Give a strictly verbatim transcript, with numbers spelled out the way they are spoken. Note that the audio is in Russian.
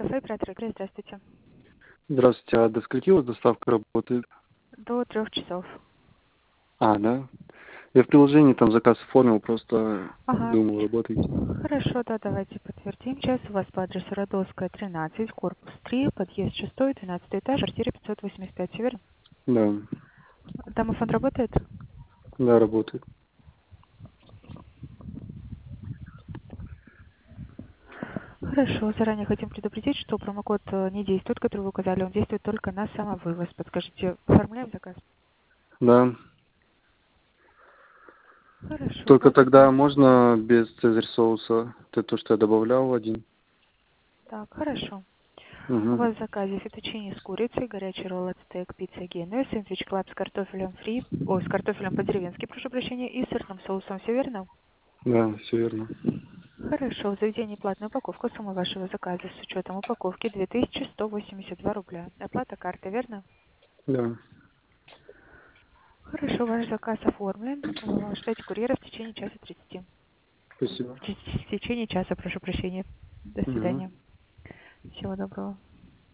кафе «Оператор игры». Здравствуйте. Здравствуйте. А до скольки у вас доставка работает? До трех часов. А, да? Я в приложении там заказ оформил, просто Ага. думал, работаете. Хорошо, да, давайте подтвердим. Сейчас у вас по адресу Родовская, тринадцать, корпус три, подъезд шестой, двенадцатый этаж, квартира пятьсот восемьдесят пять, всё верно? Да. Домофон работает? Да, работает. Хорошо, заранее хотим предупредить, что промокод э, не действует, который вы указали, он действует только на самовывоз. Подскажите, оформляем заказ? Да. Хорошо, Только двадцать тогда минут. можно без цезарь соуса? Это то, что я добавлял один. Так, хорошо. У Угу. вас в заказе фетучини с курицей, горячий ролл от стейк, пицца Генуя, сэндвич клаб с картофелем фри, ой, с картофелем по-деревенски, прошу прощения, и сырным соусом, все верно? Да, все верно. Хорошо, в заведении платная упаковка, сумма вашего заказа с учетом упаковки две тысячи сто восемьдесят два рубля. Оплата картой, верно? Да. Хорошо, ваш заказ оформлен. Э, Ждайте курьера в течение часа тридцати. Спасибо. В те- в течение часа, прошу прощения. До Угу. свидания. Всего доброго.